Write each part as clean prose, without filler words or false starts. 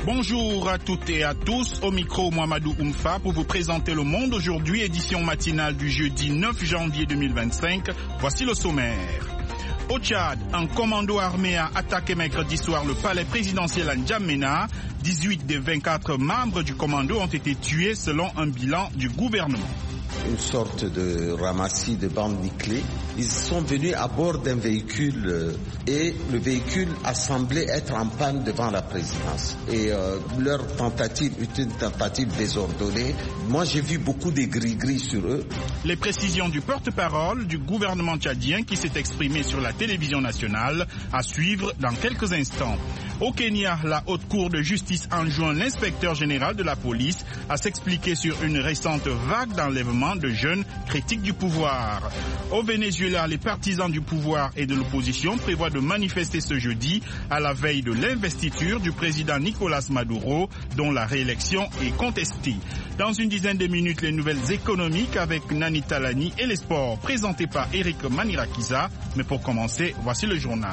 Bonjour à toutes et à tous, au micro Mohamedou Oumfa pour vous présenter Le Monde aujourd'hui, édition matinale du jeudi 9 janvier 2025. Voici le sommaire. Au Tchad, un commando armé a attaqué mercredi soir le palais présidentiel à N'Djamena. 18 des 24 membres du commando ont été tués selon un bilan du gouvernement. Une sorte de ramassis de bandes nickelées. Ils sont venus à bord d'un véhicule et le véhicule a semblé être en panne devant la présidence. Et leur tentative est une tentative désordonnée. Moi, j'ai vu beaucoup de gris-gris sur eux. Les précisions du porte-parole du gouvernement tchadien qui s'est exprimé sur la télévision nationale à suivre dans quelques instants. Au Kenya, la haute cour de justice enjoint l'inspecteur général de la police à s'expliquer sur une récente vague d'enlèvement de jeunes critiques du pouvoir. Au Venezuela, les partisans du pouvoir et de l'opposition prévoient de manifester ce jeudi à la veille de l'investiture du président Nicolas Maduro, dont la réélection est contestée. Dans une dizaine de minutes, les nouvelles économiques avec Nani Talani et les sports présentés par Eric Manirakiza. Mais pour commencer, voici le journal.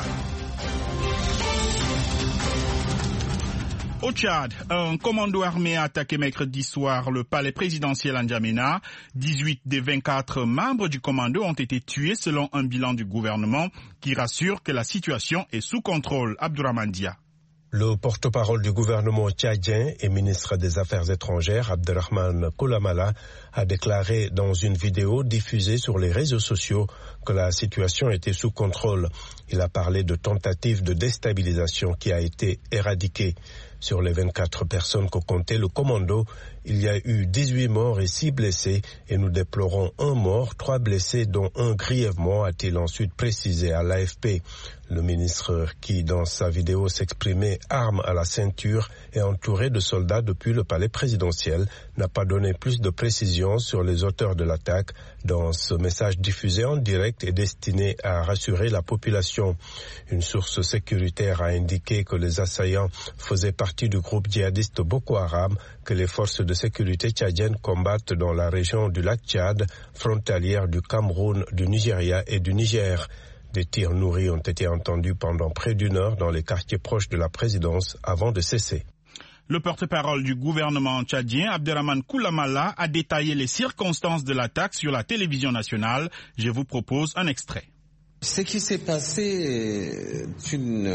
Au Tchad, un commando armé a attaqué mercredi soir le palais présidentiel à N'Djamena. 18 des 24 membres du commando ont été tués selon un bilan du gouvernement qui rassure que la situation est sous contrôle. Abdourahmane Dia. Le porte-parole du gouvernement tchadien et ministre des Affaires étrangères, Abderrahmane Koulamala, a déclaré dans une vidéo diffusée sur les réseaux sociaux que la situation était sous contrôle. Il a parlé de tentative de déstabilisation qui a été éradiquée. Sur les 24 personnes que comptait le commando, il y a eu 18 morts et 6 blessés et nous déplorons 1 mort, 3 blessés dont 1 grièvement, a-t-il ensuite précisé à l'AFP. Le ministre qui, dans sa vidéo, s'exprimait arme à la ceinture et entouré de soldats depuis le palais présidentiel, n'a pas donné plus de précisions sur les auteurs de l'attaque. Dans ce message diffusé en direct et destiné à rassurer la population, une source sécuritaire a indiqué que les assaillants faisaient partie du groupe djihadiste Boko Haram que les forces de sécurité tchadiennes combattent dans la région du lac Tchad, frontalière du Cameroun, du Nigeria et du Niger. Des tirs nourris ont été entendus pendant près d'1 heure dans les quartiers proches de la présidence avant de cesser. Le porte-parole du gouvernement tchadien, Abderrahmane Koulamala, a détaillé les circonstances de l'attaque sur la télévision nationale. Je vous propose un extrait. Ce qui s'est passé est une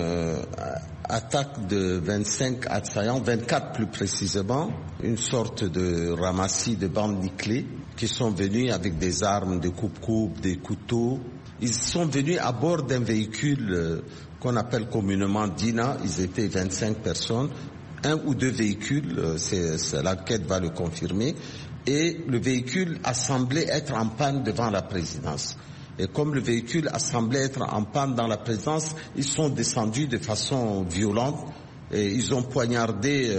attaque de 25 assaillants, 24 plus précisément, une sorte de ramassis de bandes nickelées qui sont venus avec des armes, des coupe-coupes, des couteaux. Ils sont venus à bord d'un véhicule qu'on appelle communément Dina. Ils étaient 25 personnes. 1 ou 2 véhicules, l'enquête va le confirmer. Et le véhicule a semblé être en panne devant la présidence. Et comme le véhicule a semblé être en panne dans la présidence, ils sont descendus de façon violente. Et ils ont poignardé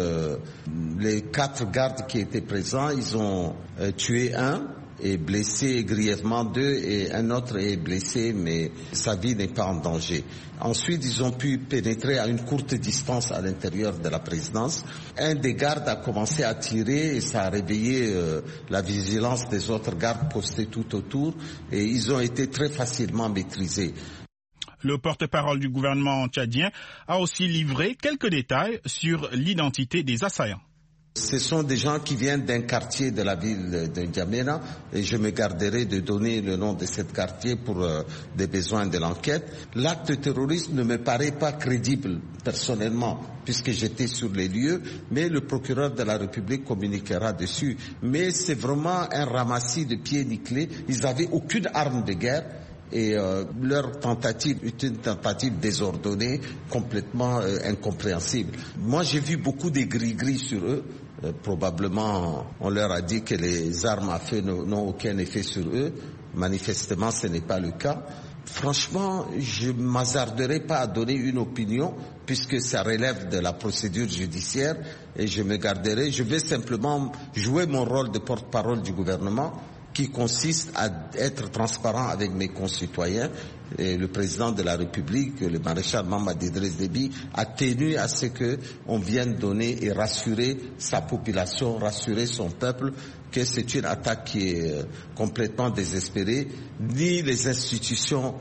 les 4 gardes qui étaient présents. Ils ont tué 1 et blessé grièvement 2 et un autre est blessé mais sa vie n'est pas en danger. Ensuite, ils ont pu pénétrer à une courte distance à l'intérieur de la présidence. Un des gardes a commencé à tirer et ça a réveillé la vigilance des autres gardes postés tout autour et ils ont été très facilement maîtrisés. Le porte-parole du gouvernement tchadien a aussi livré quelques détails sur l'identité des assaillants. Ce sont des gens qui viennent d'un quartier de la ville de N'Djamena et je me garderai de donner le nom de ce quartier pour des besoins de l'enquête. L'acte terroriste ne me paraît pas crédible personnellement puisque j'étais sur les lieux, mais le procureur de la République communiquera dessus. Mais c'est vraiment un ramassis de pieds nickelés. Ils n'avaient aucune arme de guerre. Et leur tentative est une tentative désordonnée, complètement incompréhensible. Moi, j'ai vu beaucoup de gris-gris sur eux. Probablement, on leur a dit que les armes à feu n'ont aucun effet sur eux. Manifestement, ce n'est pas le cas. Franchement, je ne m'hasarderai pas à donner une opinion puisque ça relève de la procédure judiciaire et je me garderai. Je vais simplement jouer mon rôle de porte-parole du gouvernement qui consiste à être transparent avec mes concitoyens. Et le président de la République, le maréchal Mamadi Idriss Déby, a tenu à ce qu'on vienne donner et rassurer sa population, rassurer son peuple que c'est une attaque qui est complètement désespérée. Ni les institutions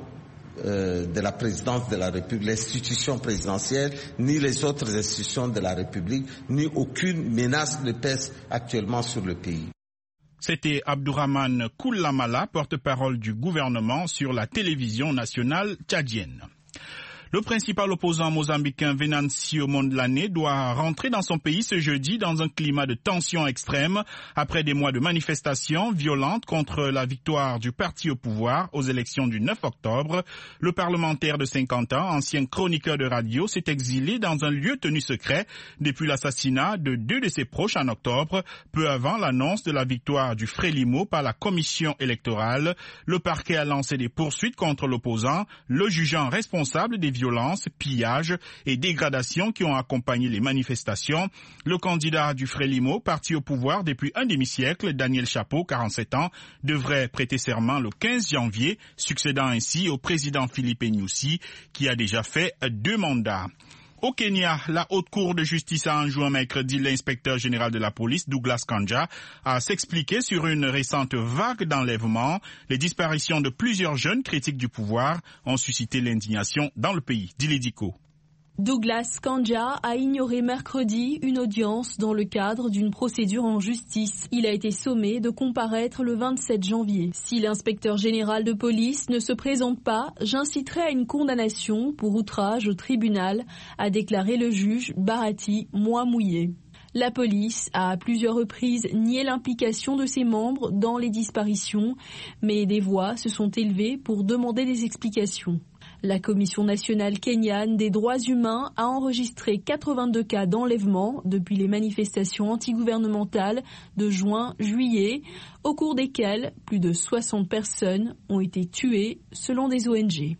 de la présidence de la République, l'institution présidentielle, ni les autres institutions de la République, ni aucune menace ne pèse actuellement sur le pays. C'était Abdourahmane Koulamala, porte-parole du gouvernement sur la télévision nationale tchadienne. Le principal opposant mozambicain Venancio Mondlane doit rentrer dans son pays ce jeudi dans un climat de tension extrême après des mois de manifestations violentes contre la victoire du parti au pouvoir aux élections du 9 octobre. Le parlementaire de 50 ans, ancien chroniqueur de radio, s'est exilé dans un lieu tenu secret depuis l'assassinat de 2 de ses proches en octobre, peu avant l'annonce de la victoire du Frélimo par la commission électorale. Le parquet a lancé des poursuites contre l'opposant, le jugeant responsable des violences, pillages et dégradations qui ont accompagné les manifestations. Le candidat du Frélimo, parti au pouvoir depuis un demi-siècle, Daniel Chapo, 47 ans, devrait prêter serment le 15 janvier, succédant ainsi au président Philippe Nyusi, qui a déjà fait 2 mandats. Au Kenya, la Haute Cour de justice a enjoint mercredi l'inspecteur général de la police, Douglas Kanja, à s'expliquer sur une récente vague d'enlèvements. Les disparitions de plusieurs jeunes critiques du pouvoir ont suscité l'indignation dans le pays. Dilidiko. Douglas Kanja a ignoré mercredi une audience dans le cadre d'une procédure en justice. Il a été sommé de comparaître le 27 janvier. Si l'inspecteur général de police ne se présente pas, j'inciterai à une condamnation pour outrage au tribunal, a déclaré le juge Barati Mwamouye. La police a à plusieurs reprises nié l'implication de ses membres dans les disparitions, mais des voix se sont élevées pour demander des explications. La Commission nationale kenyane des droits humains a enregistré 82 cas d'enlèvement depuis les manifestations antigouvernementales de juin-juillet, au cours desquelles plus de 60 personnes ont été tuées selon des ONG.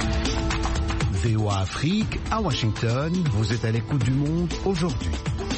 VOA Afrique, à Washington, vous êtes à l'écoute du monde aujourd'hui.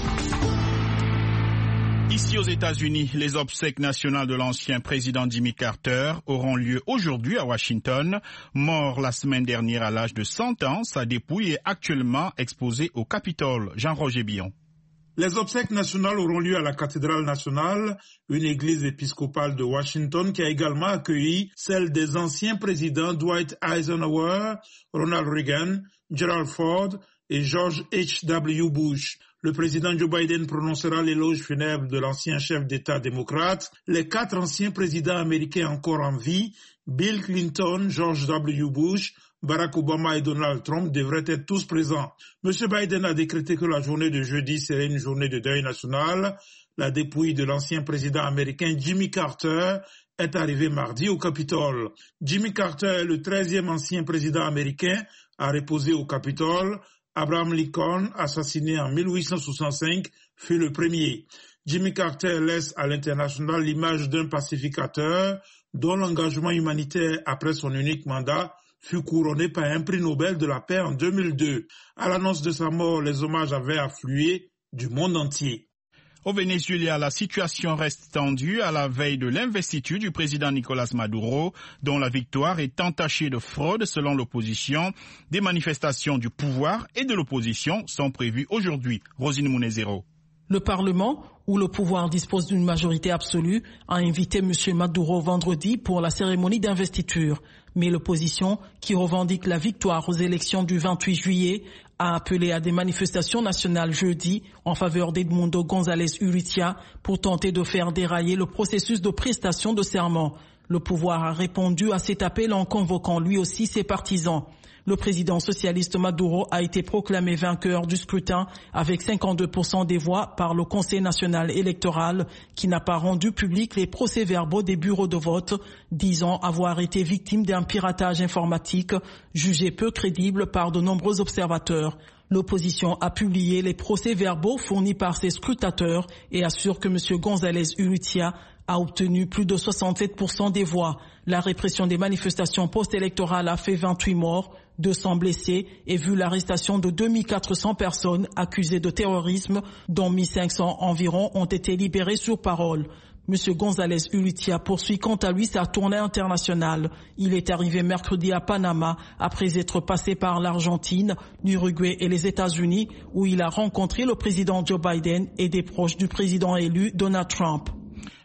Ici aux États-Unis, les obsèques nationales de l'ancien président Jimmy Carter auront lieu aujourd'hui à Washington. Mort la semaine dernière à l'âge de 100 ans, sa dépouille est actuellement exposée au Capitole. Jean-Roger Billon. Les obsèques nationales auront lieu à la cathédrale nationale, une église épiscopale de Washington qui a également accueilli celles des anciens présidents Dwight Eisenhower, Ronald Reagan, Gerald Ford et George H.W. Bush. Le président Joe Biden prononcera l'éloge funèbre de l'ancien chef d'État démocrate. Les 4 anciens présidents américains encore en vie, Bill Clinton, George W. Bush, Barack Obama et Donald Trump devraient être tous présents. M. Biden a décrété que la journée de jeudi serait une journée de deuil national. La dépouille de l'ancien président américain Jimmy Carter est arrivée mardi au Capitole. Jimmy Carter est le 13e ancien président américain à reposer au Capitole. Abraham Lincoln, assassiné en 1865, fut le premier. Jimmy Carter laisse à l'international l'image d'un pacificateur dont l'engagement humanitaire après son unique mandat fut couronné par un prix Nobel de la paix en 2002. À l'annonce de sa mort, les hommages avaient afflué du monde entier. Au Venezuela, la situation reste tendue à la veille de l'investiture du président Nicolás Maduro, dont la victoire est entachée de fraude selon l'opposition. Des manifestations du pouvoir et de l'opposition sont prévues aujourd'hui. Rosine Munezero. Le Parlement, où le pouvoir dispose d'une majorité absolue, a invité M. Maduro vendredi pour la cérémonie d'investiture. Mais l'opposition, qui revendique la victoire aux élections du 28 juillet, a appelé à des manifestations nationales jeudi en faveur d'Edmundo González Urrutia pour tenter de faire dérailler le processus de prestation de serment. Le pouvoir a répondu à cet appel en convoquant lui aussi ses partisans. Le président socialiste Maduro a été proclamé vainqueur du scrutin avec 52% des voix par le Conseil national électoral qui n'a pas rendu public les procès-verbaux des bureaux de vote, disant avoir été victime d'un piratage informatique jugé peu crédible par de nombreux observateurs. L'opposition a publié les procès-verbaux fournis par ses scrutateurs et assure que M. González Urrutia a obtenu plus de 67% des voix. La répression des manifestations post-électorales a fait 28 morts, 200 blessés et vu l'arrestation de 2400 personnes accusées de terrorisme, dont 1500 environ ont été libérées sur parole. M. González Urrutia poursuit quant à lui sa tournée internationale. Il est arrivé mercredi à Panama après être passé par l'Argentine, l'Uruguay et les États-Unis où il a rencontré le président Joe Biden et des proches du président élu Donald Trump.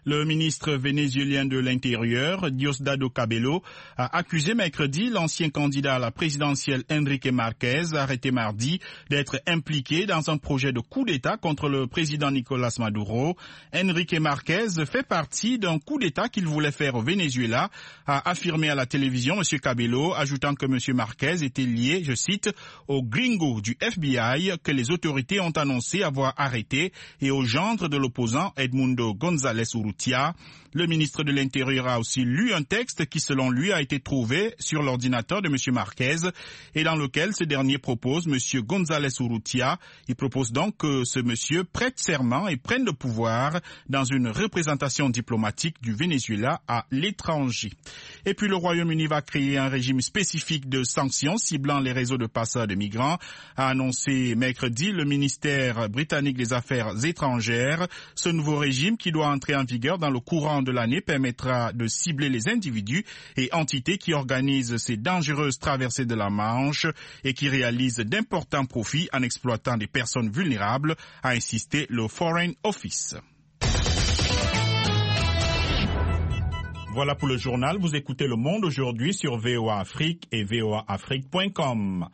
Le ministre vénézuélien de l'Intérieur, Diosdado Cabello, a accusé mercredi l'ancien candidat à la présidentielle Enrique Marquez, arrêté mardi, d'être impliqué dans un projet de coup d'État contre le président Nicolás Maduro. Enrique Marquez fait partie d'un coup d'État qu'il voulait faire au Venezuela, a affirmé à la télévision M. Cabello, ajoutant que M. Marquez était lié, je cite, au gringo du FBI que les autorités ont annoncé avoir arrêté et au gendre de l'opposant Edmundo González Urrutia. Le ministre de l'Intérieur a aussi lu un texte qui, selon lui, a été trouvé sur l'ordinateur de M. Marquez et dans lequel ce dernier propose M. González Urrutia. Il propose donc que ce monsieur prête serment et prenne le pouvoir dans une représentation diplomatique du Venezuela à l'étranger. Et puis le Royaume-Uni va créer un régime spécifique de sanctions ciblant les réseaux de passeurs de migrants, a annoncé mercredi le ministère britannique des Affaires étrangères. Ce nouveau régime qui doit entrer en vigueur dans le courant de l'année permettra de cibler les individus et entités qui organisent ces dangereuses traversées de la Manche et qui réalisent d'importants profits en exploitant des personnes vulnérables, a insisté le Foreign Office. Voilà pour le journal. Vous écoutez Le Monde aujourd'hui sur VOA Afrique et voaafrique.com.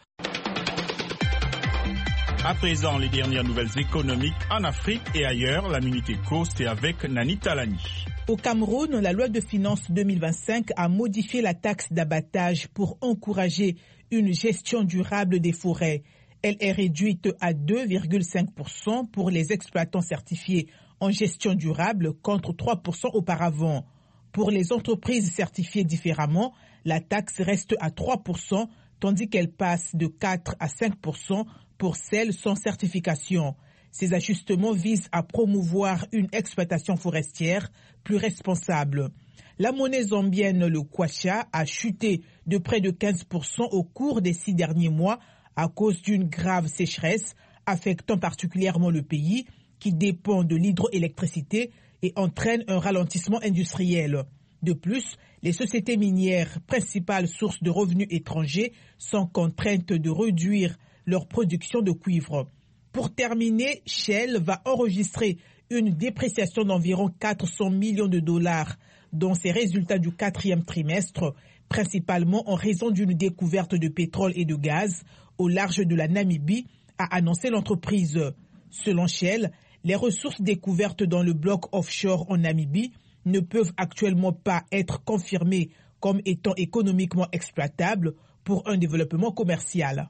À présent, les dernières nouvelles économiques en Afrique et ailleurs. La Minute Éco, c'est avec Nani Talani. Au Cameroun, la loi de finances 2025 a modifié la taxe d'abattage pour encourager une gestion durable des forêts. Elle est réduite à 2,5% pour les exploitants certifiés en gestion durable contre 3% auparavant. Pour les entreprises certifiées différemment, la taxe reste à 3%, tandis qu'elle passe de 4 à 5% pour celles sans certification. Ces ajustements visent à promouvoir une exploitation forestière plus responsable. La monnaie zambienne, le kwacha, a chuté de près de 15% au cours des 6 derniers mois à cause d'une grave sécheresse affectant particulièrement le pays qui dépend de l'hydroélectricité et entraîne un ralentissement industriel. De plus, les sociétés minières, principales sources de revenus étrangers, sont contraintes de réduire leur production de cuivre. Pour terminer, Shell va enregistrer une dépréciation d'environ 400 millions de dollars dans ses résultats du 4e trimestre, principalement en raison d'une découverte de pétrole et de gaz au large de la Namibie, a annoncé l'entreprise. Selon Shell, les ressources découvertes dans le bloc offshore en Namibie ne peuvent actuellement pas être confirmées comme étant économiquement exploitables pour un développement commercial.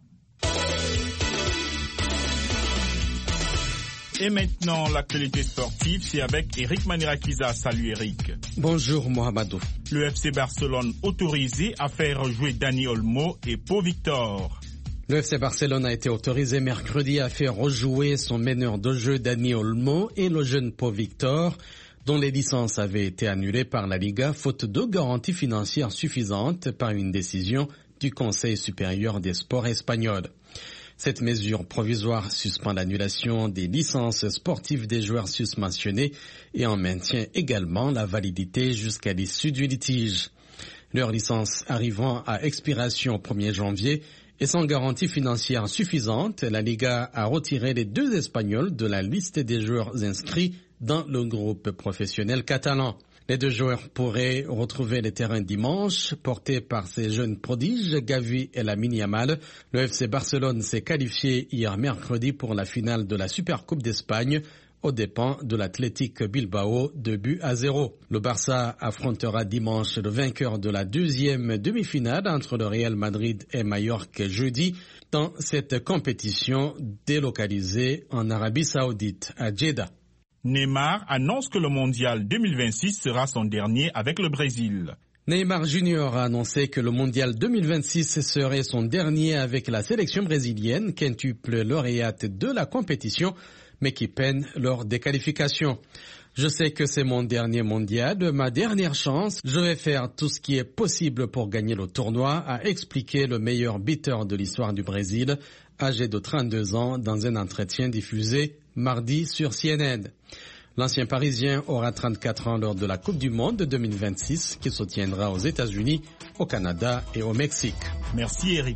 Et maintenant, l'actualité sportive, c'est avec Eric Manirakiza. Salut Eric. Bonjour Mohamedou. Le FC Barcelone autorisé à faire jouer Dani Olmo et Pau Victor. Le FC Barcelone a été autorisé mercredi à faire rejouer son meneur de jeu Dani Olmo et le jeune Pau Victor, dont les licences avaient été annulées par la Liga faute de garanties financières suffisantes par une décision du Conseil supérieur des sports espagnols. Cette mesure provisoire suspend l'annulation des licences sportives des joueurs susmentionnés et en maintient également la validité jusqu'à l'issue du litige. Leurs licences arrivant à expiration au 1er janvier et sans garantie financière suffisante, la Liga a retiré les 2 Espagnols de la liste des joueurs inscrits dans le groupe professionnel catalan. Les 2 joueurs pourraient retrouver les terrains dimanche, portés par ces jeunes prodiges, Gavi et Lamine Yamal. Le FC Barcelone s'est qualifié hier mercredi pour la finale de la Supercoupe d'Espagne, aux dépens de l'Athletic Bilbao 2-0. Le Barça affrontera dimanche le vainqueur de la 2e demi-finale entre le Real Madrid et Mallorca jeudi dans cette compétition délocalisée en Arabie Saoudite, à Jeddah. Neymar annonce que le mondial 2026 sera son dernier avec le Brésil. Neymar Junior a annoncé que le mondial 2026 serait son dernier avec la sélection brésilienne, quintuple lauréate de la compétition, mais qui peine lors des qualifications. Je sais que c'est mon dernier mondial, ma dernière chance. Je vais faire tout ce qui est possible pour gagner le tournoi, a expliqué le meilleur buteur de l'histoire du Brésil, âgé de 32 ans, dans un entretien diffusé mardi sur CNN. L'ancien Parisien aura 34 ans lors de la Coupe du Monde 2026 qui se tiendra aux États-Unis, au Canada et au Mexique. Merci Eric.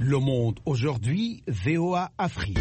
Le Monde aujourd'hui, VOA Afrique.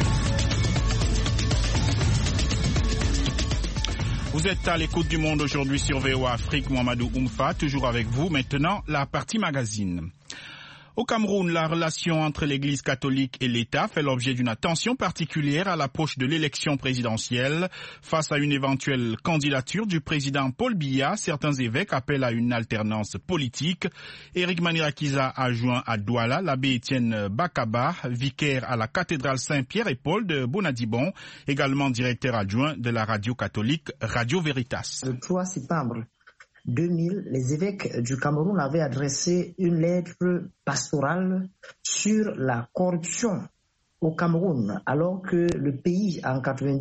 Vous êtes à l'écoute du Monde aujourd'hui sur VOA Afrique. Mohamedou Oumfa, toujours avec vous. Maintenant, la partie magazine. Au Cameroun, la relation entre l'Église catholique et l'État fait l'objet d'une attention particulière à l'approche de l'élection présidentielle. Face à une éventuelle candidature du président Paul Biya, certains évêques appellent à une alternance politique. Éric Manirakiza a joint à Douala l'abbé Étienne Bakaba, vicaire à la cathédrale Saint-Pierre et Paul de Bonadibon, également directeur adjoint de la radio catholique Radio Veritas. Le 3 septembre 2000, les évêques du Cameroun avaient adressé une lettre pastorale sur la corruption au Cameroun, alors que le pays en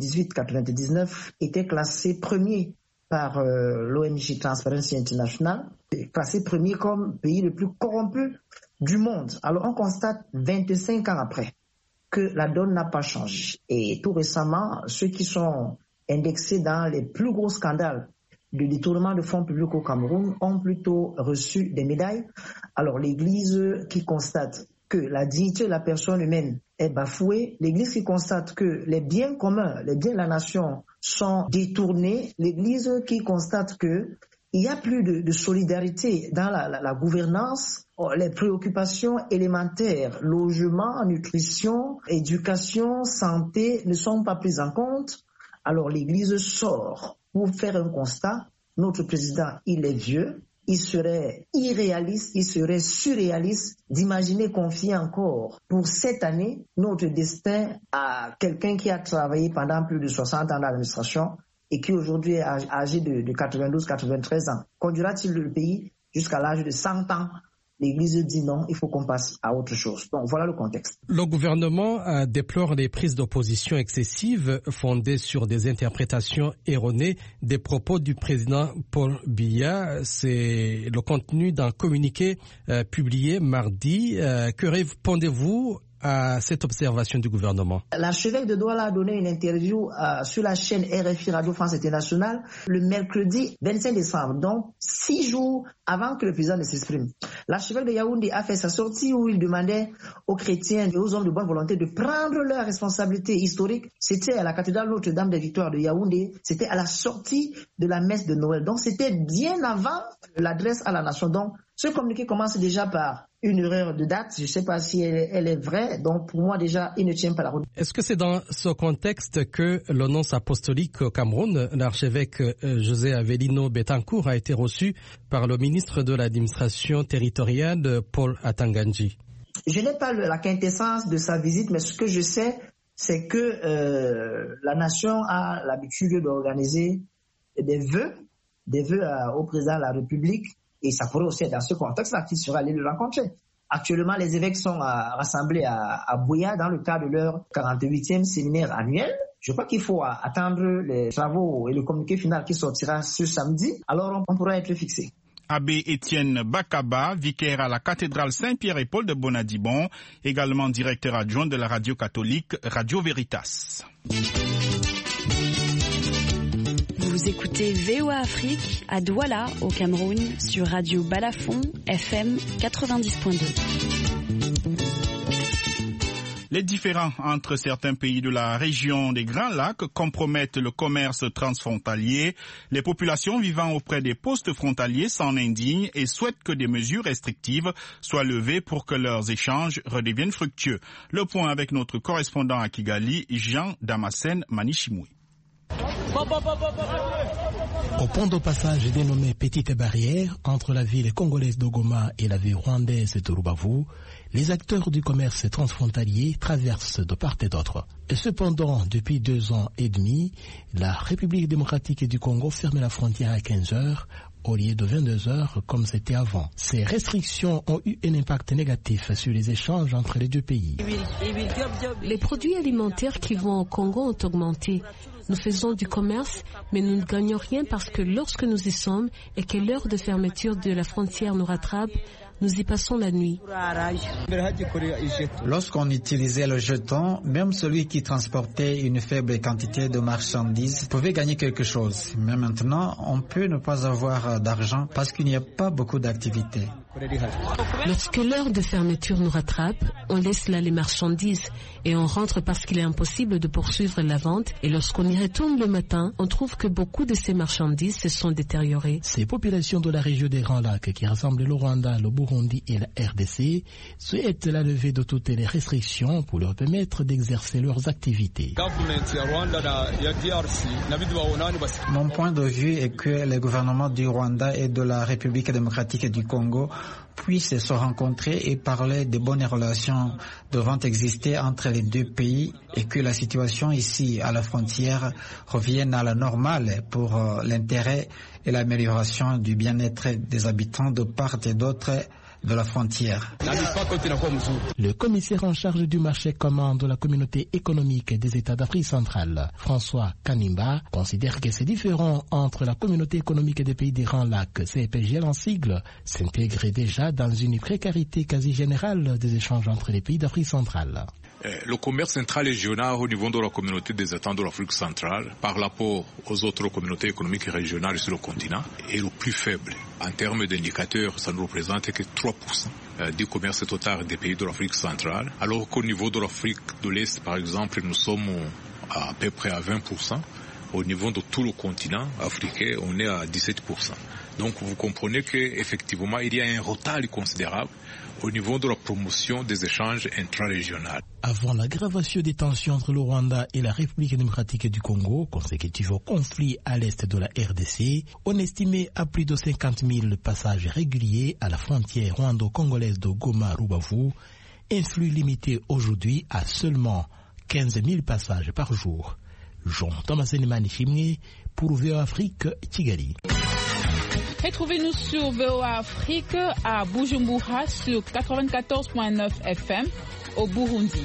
98-99 était classé premier par l'ONG Transparency International, classé premier comme pays le plus corrompu du monde. Alors on constate 25 ans après que la donne n'a pas changé. Et tout récemment, ceux qui sont indexés dans les plus gros scandales de détournement de fonds publics au Cameroun ont plutôt reçu des médailles. Alors l'Église qui constate que la dignité de la personne humaine est bafouée, l'Église qui constate que les biens communs, les biens de la nation sont détournés, l'Église qui constate que il n'y a plus de solidarité dans la gouvernance, les préoccupations élémentaires, logement, nutrition, éducation, santé ne sont pas prises en compte. Alors l'Église sort pour faire un constat. Notre président, il est vieux, il serait irréaliste, il serait surréaliste d'imaginer confier encore pour cette année notre destin à quelqu'un qui a travaillé pendant plus de 60 ans dans l'administration et qui aujourd'hui est âgé de 92-93 ans. Conduira-t-il le pays jusqu'à l'âge de 100 ans? L'Église dit non, il faut qu'on passe à autre chose. Donc voilà le contexte. Le gouvernement déplore les prises d'opposition excessives fondées sur des interprétations erronées des propos du président Paul Biya. C'est le contenu d'un communiqué publié mardi. Que répondez-vous à cette observation du gouvernement? L'archevêque de Douala a donné une interview sur la chaîne RFI Radio France Internationale le mercredi 25 décembre, donc 6 jours avant que le président ne s'exprime. L'archevêque de Yaoundé a fait sa sortie où il demandait aux chrétiens et aux hommes de bonne volonté de prendre leurs responsabilités historiques. C'était à la cathédrale Notre-Dame des Victoires de Yaoundé, c'était à la sortie de la messe de Noël. Donc c'était bien avant l'adresse à la nation. Donc ce communiqué commence déjà par une erreur de date. Je ne sais pas si elle est vraie. Donc, pour moi, déjà, il ne tient pas la route. Est-ce que c'est dans ce contexte que le nonce apostolique au Cameroun, l'archevêque José Avelino Betancourt, a été reçu par le ministre de l'administration territoriale, Paul Atanganji? Je n'ai pas la quintessence de sa visite, mais ce que je sais, c'est que la nation a l'habitude d'organiser des vœux au président de la République. Et ça pourrait aussi être dans ce contexte-là qu'il sera allé le rencontrer. Actuellement, les évêques sont rassemblés à Bouya dans le cadre de leur 48e séminaire annuel. Je crois qu'il faut attendre les travaux et le communiqué final qui sortira ce samedi. Alors, on pourra être fixé. Abbé Étienne Bakaba, vicaire à la cathédrale Saint-Pierre et Paul de Bonadibon, également directeur adjoint de la radio catholique Radio Veritas. Vous écoutez VOA Afrique à Douala, au Cameroun, sur Radio Balafon, FM 90.2. Les différends entre certains pays de la région des Grands Lacs compromettent le commerce transfrontalier. Les populations vivant auprès des postes frontaliers s'en indignent et souhaitent que des mesures restrictives soient levées pour que leurs échanges redeviennent fructueux. Le point avec notre correspondant à Kigali, Jean Damascène Manichimoui. Au pont de passage dénommé Petite Barrière, entre la ville congolaise de Goma et la ville rwandaise de Rubavu, les acteurs du commerce transfrontalier traversent de part et d'autre. Et cependant, depuis 2 ans et demi, la République démocratique du Congo ferme la frontière à 15 heures au lieu de 22 heures comme c'était avant. Ces restrictions ont eu un impact négatif sur les échanges entre les deux pays. Les produits alimentaires qui vont au Congo ont augmenté. Nous faisons du commerce, mais nous ne gagnons rien parce que lorsque nous y sommes et que l'heure de fermeture de la frontière nous rattrape, nous y passons la nuit. Lorsqu'on utilisait le jeton, même celui qui transportait une faible quantité de marchandises pouvait gagner quelque chose. Mais maintenant, on peut ne pas avoir d'argent parce qu'il n'y a pas beaucoup d'activités. Lorsque l'heure de fermeture nous rattrape, on laisse là les marchandises et on rentre parce qu'il est impossible de poursuivre la vente. Et lorsqu'on y retourne le matin, on trouve que beaucoup de ces marchandises se sont détériorées. Ces populations de la région des Grands Lacs qui rassemblent le Rwanda, le Burundi et la RDC souhaitent la levée de toutes les restrictions pour leur permettre d'exercer leurs activités. Mon point de vue est que les gouvernements du Rwanda et de la République démocratique du Congo puissent se rencontrer et parler de bonnes relations devant exister entre les deux pays et que la situation ici à la frontière revienne à la normale pour l'intérêt et l'amélioration du bien-être des habitants de part et d'autre de la frontière. Le commissaire en charge du marché commun de la communauté économique des États d'Afrique centrale, François Kanimba, considère que ces différends entre la communauté économique des pays des Grands Lacs, CEPGL en sigle, s'intègrent déjà dans une précarité quasi générale des échanges entre les pays d'Afrique centrale. Le commerce intra-régional au niveau de la communauté des États de l'Afrique centrale, par rapport aux autres communautés économiques régionales sur le continent, est le plus faible. En termes d'indicateurs, ça ne représente que 3% du commerce total des pays de l'Afrique centrale, alors qu'au niveau de l'Afrique de l'Est, par exemple, nous sommes à peu près à 20%. Au niveau de tout le continent africain, on est à 17%. Donc vous comprenez qu'effectivement, il y a un retard considérable au niveau de la promotion des échanges intra-régionaux. Avant l'aggravation des tensions entre le Rwanda et la République démocratique du Congo, consécutive au conflit à l'est de la RDC, on estimait à plus de 50 000 passages réguliers à la frontière rwando-congolaise de Goma-Rubavu, un flux limité aujourd'hui à seulement 15 000 passages par jour. Jean-Thomas Manichimni pour VOA Afrique, Kigali. Retrouvez-nous sur VOA Afrique à Bujumbura sur 94.9 FM au Burundi.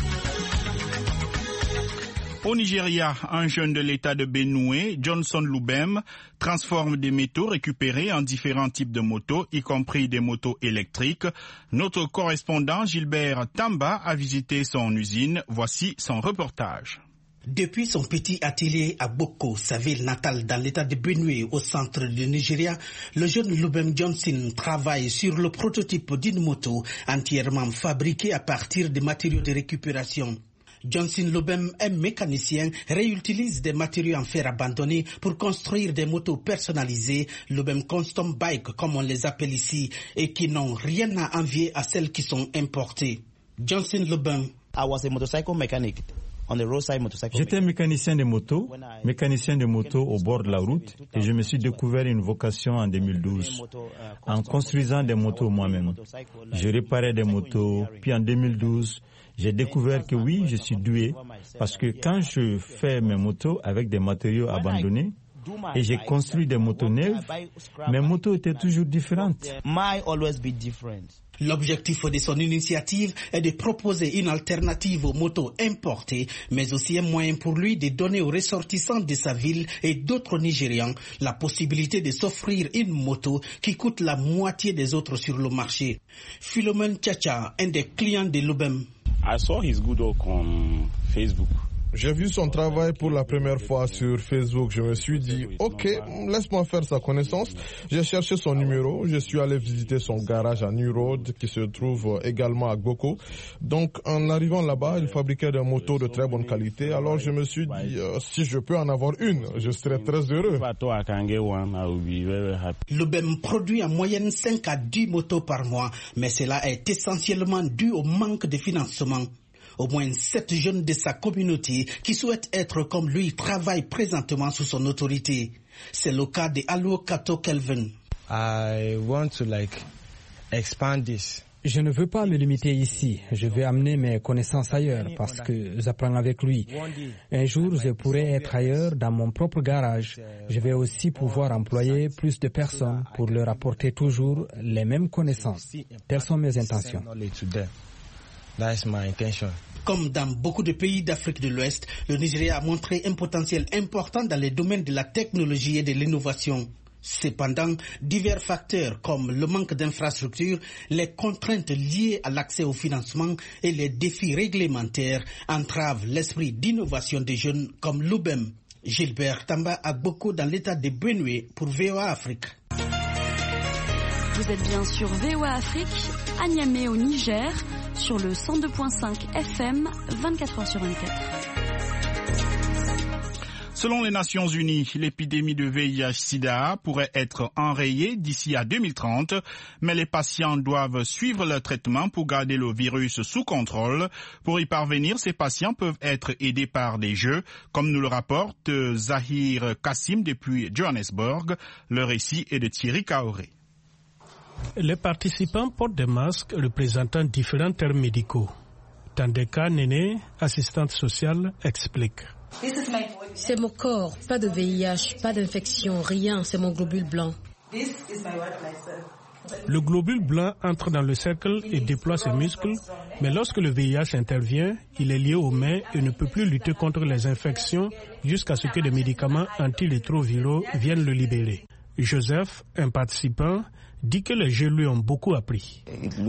Au Nigeria, un jeune de l'État de Benue, Johnson Lubem, transforme des métaux récupérés en différents types de motos, y compris des motos électriques. Notre correspondant Gilbert Tamba a visité son usine. Voici son reportage. Depuis son petit atelier à Boko, sa ville natale dans l'état de Benue au centre du Nigeria, le jeune Lubem Johnson travaille sur le prototype d'une moto entièrement fabriquée à partir de matériaux de récupération. Johnson Lubem, un mécanicien, réutilise des matériaux en fer abandonnés pour construire des motos personnalisées, Lubem Custom Bike comme on les appelle ici, et qui n'ont rien à envier à celles qui sont importées. Johnson Lubem. I was a motorcycle mechanic. J'étais mécanicien de moto au bord de la route et je me suis découvert une vocation en 2012 en construisant des motos moi-même. Je réparais des motos, puis en 2012, j'ai découvert que oui, je suis doué parce que quand je fais mes motos avec des matériaux abandonnés et j'ai construit des motos neuves, mes motos étaient toujours différentes. L'objectif de son initiative est de proposer une alternative aux motos importées, mais aussi un moyen pour lui de donner aux ressortissants de sa ville et d'autres Nigérians la possibilité de s'offrir une moto qui coûte la moitié des autres sur le marché. Philomène Tchacha, un des clients de Lubem. I saw his good work on Facebook. J'ai vu son travail pour la première fois sur Facebook. Je me suis dit, ok, laisse-moi faire sa connaissance. J'ai cherché son numéro. Je suis allé visiter son garage à New Road qui se trouve également à Goko. Donc, en arrivant là-bas, il fabriquait des motos de très bonne qualité. Alors, je me suis dit, si je peux en avoir une, je serais très heureux. Lubem produit en moyenne 5 à 10 motos par mois, mais cela est essentiellement dû au manque de financement. Au moins 7 jeunes de sa communauté qui souhaitent être comme lui travaillent présentement sous son autorité. C'est le cas de Aluo Kato Kelvin. Je ne veux pas me limiter ici. Je veux amener mes connaissances ailleurs parce que j'apprends avec lui. Un jour, je pourrai être ailleurs dans mon propre garage. Je vais aussi pouvoir employer plus de personnes pour leur apporter toujours les mêmes connaissances. Telles sont mes intentions. That's my intention. Comme dans beaucoup de pays d'Afrique de l'Ouest, le Nigeria a montré un potentiel important dans les domaines de la technologie et de l'innovation. Cependant, divers facteurs comme le manque d'infrastructures, les contraintes liées à l'accès au financement et les défis réglementaires entravent l'esprit d'innovation des jeunes comme Lubem. Gilbert Tamba a beaucoup dans l'état de Benue pour VOA Afrique. Vous êtes bien sur VOA Afrique, à Niamey au Niger, sur le 102.5 FM, 24h sur 24. Selon les Nations Unies, l'épidémie de VIH-Sida pourrait être enrayée d'ici à 2030, mais les patients doivent suivre leur traitement pour garder le virus sous contrôle. Pour y parvenir, ces patients peuvent être aidés par des jeux, comme nous le rapporte Zahir Kassim depuis Johannesburg. Le récit est de Thierry Kaoré. Les participants portent des masques représentant différents termes médicaux. Tandeka Nene, assistante sociale, explique. C'est mon corps, pas de VIH, pas d'infection, rien, c'est mon globule blanc. Le globule blanc entre dans le cercle et déploie ses muscles, mais lorsque le VIH intervient, il est lié aux mains et ne peut plus lutter contre les infections jusqu'à ce que des médicaments antirétroviraux viennent le libérer. Joseph, un participant, dit que les jeux lui ont beaucoup appris.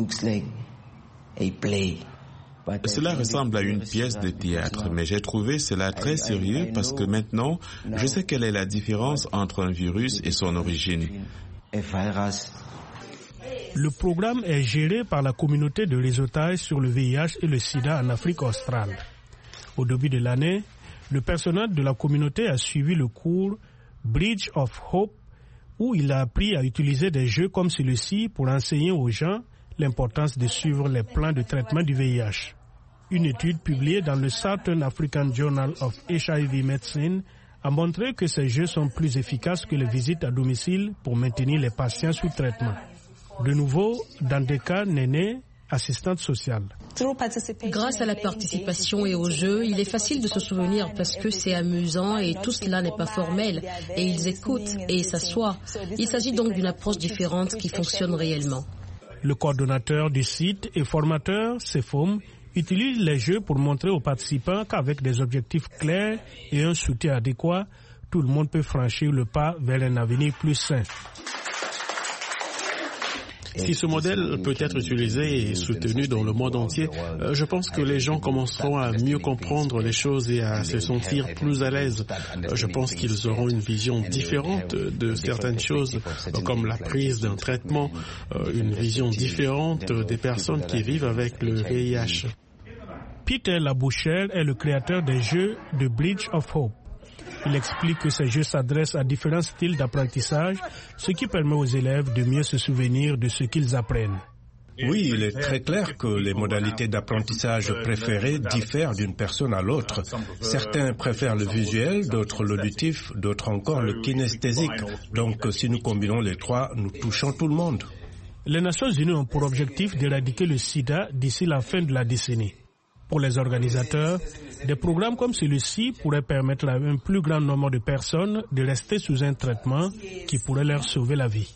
Cela ressemble à une pièce de théâtre, mais j'ai trouvé cela très sérieux parce que maintenant, je sais quelle est la différence entre un virus et son origine. Le programme est géré par la communauté de réseautage sur le VIH et le sida en Afrique australe. Au début de l'année, le personnel de la communauté a suivi le cours Bridge of Hope, où il a appris à utiliser des jeux comme celui-ci pour enseigner aux gens l'importance de suivre les plans de traitement du VIH. Une étude publiée dans le Southern African Journal of HIV Medicine a montré que ces jeux sont plus efficaces que les visites à domicile pour maintenir les patients sous traitement. De nouveau, Dandeka Nene, assistante sociale. Grâce à la participation et aux jeux, il est facile de se souvenir parce que c'est amusant et tout cela n'est pas formel. Et ils écoutent et s'assoient. Il s'agit donc d'une approche différente qui fonctionne réellement. Le coordonnateur du site et formateur, CEFOM, utilise les jeux pour montrer aux participants qu'avec des objectifs clairs et un soutien adéquat, tout le monde peut franchir le pas vers un avenir plus sain. Si ce modèle peut être utilisé et soutenu dans le monde entier, je pense que les gens commenceront à mieux comprendre les choses et à se sentir plus à l'aise. Je pense qu'ils auront une vision différente de certaines choses, comme la prise d'un traitement, une vision différente des personnes qui vivent avec le VIH. Peter Labouchere est le créateur des jeux de Bridge of Hope. Il explique que ces jeux s'adressent à différents styles d'apprentissage, ce qui permet aux élèves de mieux se souvenir de ce qu'ils apprennent. Oui, il est très clair que les modalités d'apprentissage préférées diffèrent d'une personne à l'autre. Certains préfèrent le visuel, d'autres l'auditif, d'autres encore le kinesthésique. Donc si nous combinons les trois, nous touchons tout le monde. Les Nations Unies ont pour objectif d'éradiquer le sida d'ici la fin de la décennie. Pour les organisateurs, des programmes comme celui-ci pourraient permettre à un plus grand nombre de personnes de rester sous un traitement qui pourrait leur sauver la vie.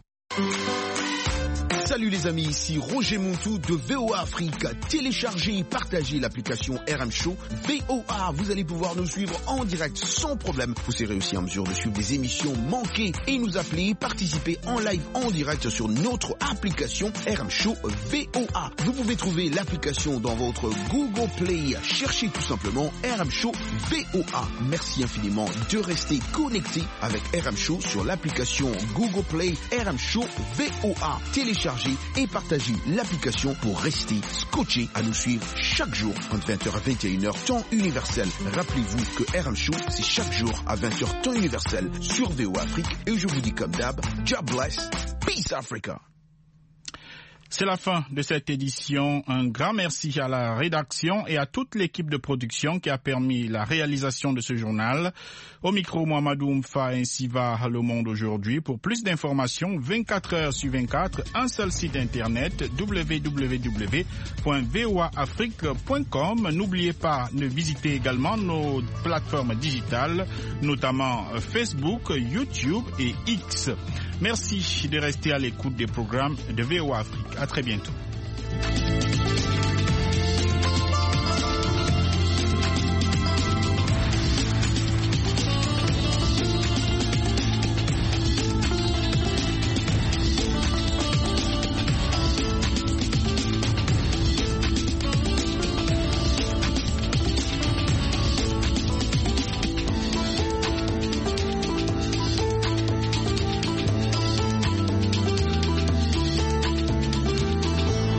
Salut les amis, ici Roger Montou de VOA Afrique. Téléchargez et partagez l'application RM Show VOA. Vous allez pouvoir nous suivre en direct sans problème. Vous serez aussi en mesure de suivre des émissions manquées et nous appeler, participer en live en direct sur notre application RM Show VOA. Vous pouvez trouver l'application dans votre Google Play. Cherchez tout simplement RM Show VOA. Merci infiniment de rester connecté avec RM Show sur l'application Google Play RM Show VOA. Téléchargez et partagez l'application pour rester scotché à nous suivre chaque jour entre 20h à 21h temps universel. Rappelez-vous que RM Show c'est chaque jour à 20h temps universel sur VOA Afrique et je vous dis comme d'hab, God bless, peace Africa. C'est la fin de cette édition. Un grand merci à la rédaction et à toute l'équipe de production qui a permis la réalisation de ce journal. Au micro, Mohamedou Mfa, ainsi va Le Monde aujourd'hui. Pour plus d'informations, 24 heures sur 24, un seul site internet, www.voaafrique.com. N'oubliez pas de visiter également nos plateformes digitales, notamment Facebook, YouTube et X. Merci de rester à l'écoute des programmes de VOA Afrique. À très bientôt.